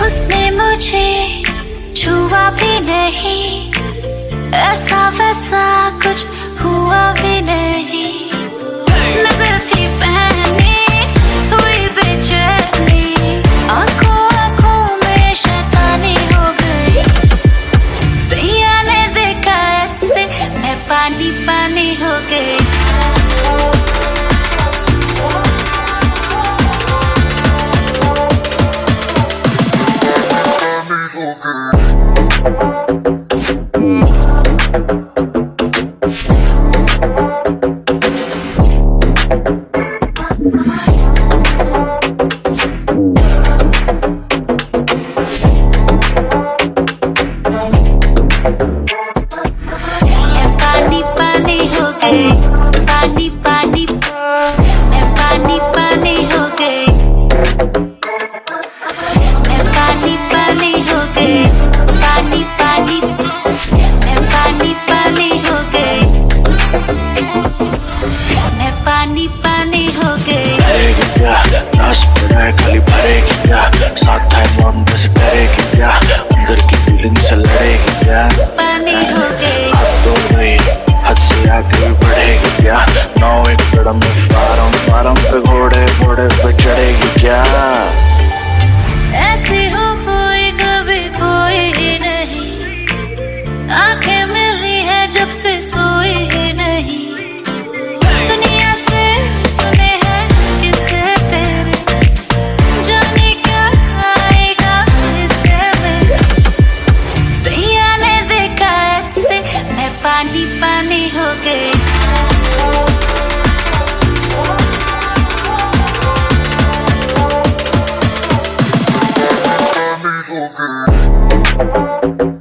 उसने मुझे छुआ भी नहीं, ऐसा वैसा कुछ हुआ भी नहीं। नजर थी पहनी हुई बेचैनी, आंखों आंखों में शैतानी हो गई। सैया ने देखा ऐसे मैं पानी पानी हो गई। पानी पानी मैं पानी पानी हो गई, मैं पानी पानी हो गई। पानी पानी मैं पानी पानी हो गई, मैं पानी पानी हो गई। भरेगी क्या लाश पर है खाली, भरेगी क्या साथ है मौन बस डरेगी क्या, अंदर की फीलिंग से लड़ेगी क्या। पानी हो गई, हाथ तोड़ गई हद से आगे बढ़ेगी क्या, 9 एकड़ में फार्म पे घोड़े पे चढ़ेगी क्या। ऐसी हो कोई कभी कोई ही नहीं, आंखें मिली है जब से सोई ही नहीं। दुनिया से सुने हैं किससे तेरे, जाने क्या आएगा इससे मेरे। सैया ने देखा ऐसे मैं पानी पानी हो गई। Okay.